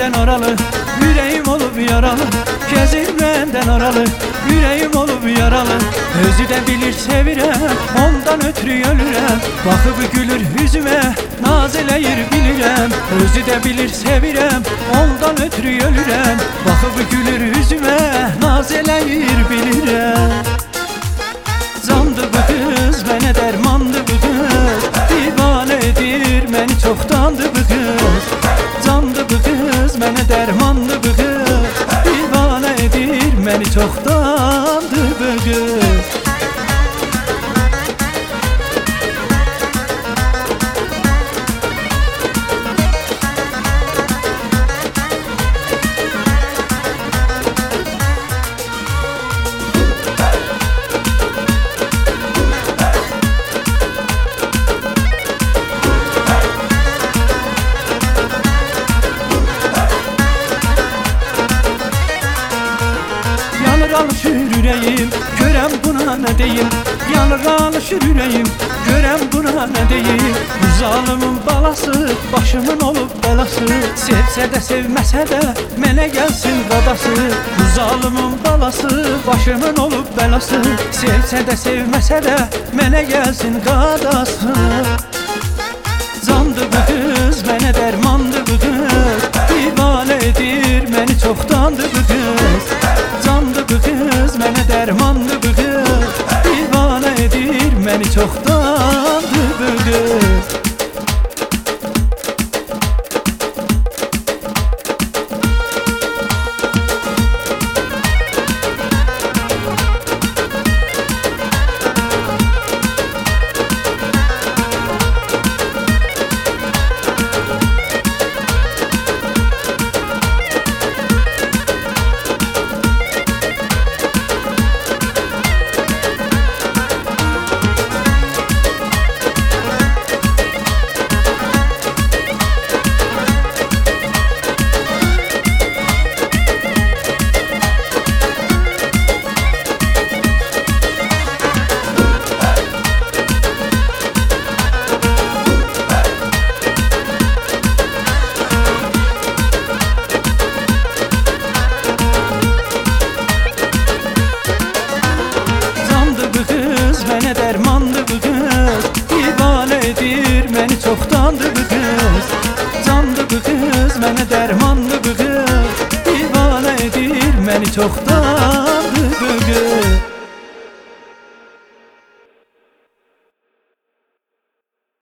benden aralı, yüreğim olup yaralı. Gezir benden aralı, yüreğim olup yaralı. Özü de bilir sevirem, ondan ötürü ölürem. Bakıp gülür yüzüme, naz eləyir bilirem. Özü de bilir sevirem, ondan ötürü ölürem. Bakıp gülür yüzüme, naz eləyir bilirem. Candı bu kız, mənə dərmandı bu kız. Divanədir, məni çoxdandı bu kız. Candı bu kız, mənə dərmandı bu kız. Divanədir, məni çoxdandı bu kız. Alışır yüreğim, görem buna ne deyim. Yanır alışır yüreğim, görem buna ne deyim. Bu zalimin balası, başımın olup belası. Sevsə də sevməsə də, mənə gəlsin qadası. Bu zalimin balası, başımın olup belası. Sevsə də sevməsə də, mənə gəlsin qadası. Candı bu kız, mənə dərmandı bu kız. Divanədir, məni çoxdandı bu kız. Candı bu kız, mənə dərmandı bu kız. Divanədir, məni çoxdandı bu kız. Mənə dərmandı bu kız, divanədir, məni çoxdandı bu kız. Candı bu kız, mənə dərmandı bu kız. Divanədir, məni çoxdandı bu kız.